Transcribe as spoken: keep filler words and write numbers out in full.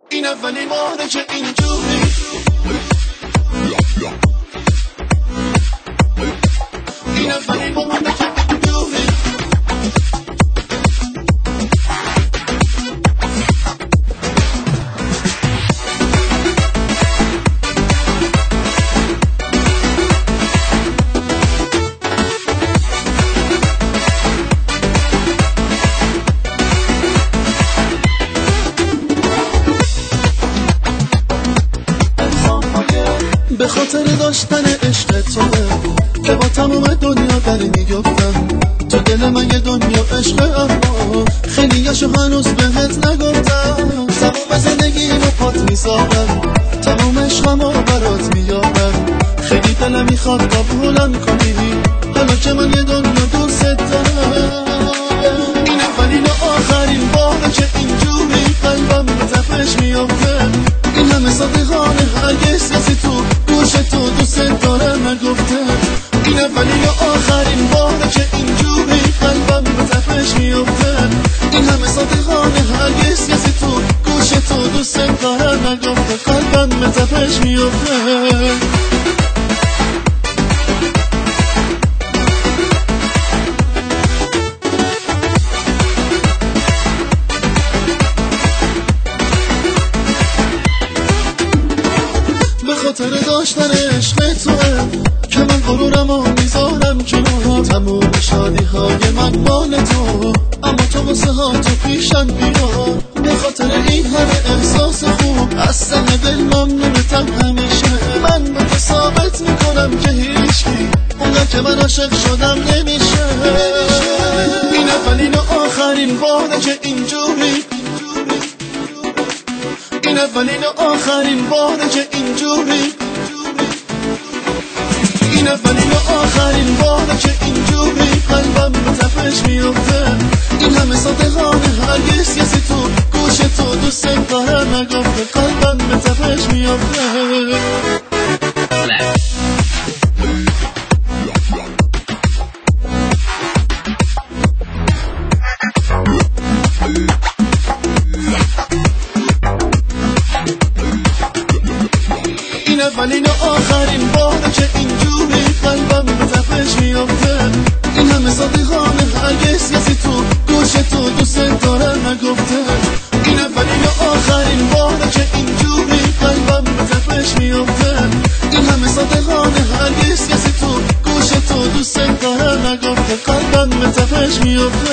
این اولین باره که اینجوری این اولین باره که اینجوری به خاطر داشتن عشق تو که با تمام دنیا در میگفتم تو دل من یه دنیا عشق، اما خیلیاشو هنوز بهت نگفتم. تمام زندگی رو پات میذارم، تمام عشقمو برات میارم. خیلی دلم میخواد قبولم کنی حالا که من یه دنیا دوست دارم. این اولین و آخرین باره که اینجوری قلبم به تپش میافته. این همه صادقانه هرگز کسی تو گوش تو دوست دارم نگفته. این اولین و آخرین باره که اینجوری قلبم به تپش میافته. این همه صادقانه هرگز کسی تو گوش تو دوست دارم نگفته. قلبم به تپش میافته. خاطر داشتن عشق توه که من غرورمو میذارم کنار. تموم شادی های من مال تو، اما تو واسه ها تو پیشم بیار. به خاطر این همه احساس خوب از ته دل ممنونتم همیشه. من به تو ثابت میکنم که هیچکی اونقدر که من عاشق شدم نمیشه. این اولین و آخرین باره که اینجوری این اولین و آخرین باره که اینجوری این اولین و آخرین باره که اینجوری قلبم به تپش میافته. این همه صادقانه هرگز کسی تو گوش تو دوست دارم نگفته. قلبم به تپش میافته. این اولین و آخرین باره که اینجوری قلبم به تپش میافته. این همه صادقانه هرگز کسی تو گوش تو دوست دارم نگفته. این اولین و آخرین باره که اینجوری قلبم به تپش میافته. این همه صادقانه هرگز کسی تو گوش تو دوست دارم نگفته. قلبم به تپش میافته.